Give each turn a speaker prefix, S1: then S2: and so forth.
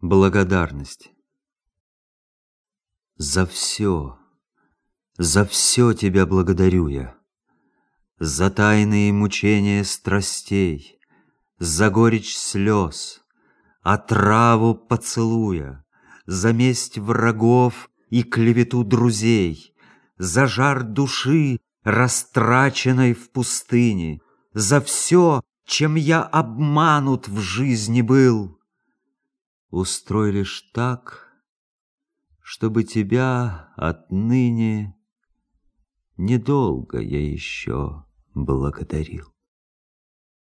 S1: Благодарность. За все тебя благодарю я. За тайные мучения страстей, за горечь слез, отраву поцелуя, за месть врагов и клевету друзей, за жар души, растраченной в пустыне, за все, чем я обманут в жизни был. Устрой лишь так, чтобы тебя отныне недолго я еще благодарил.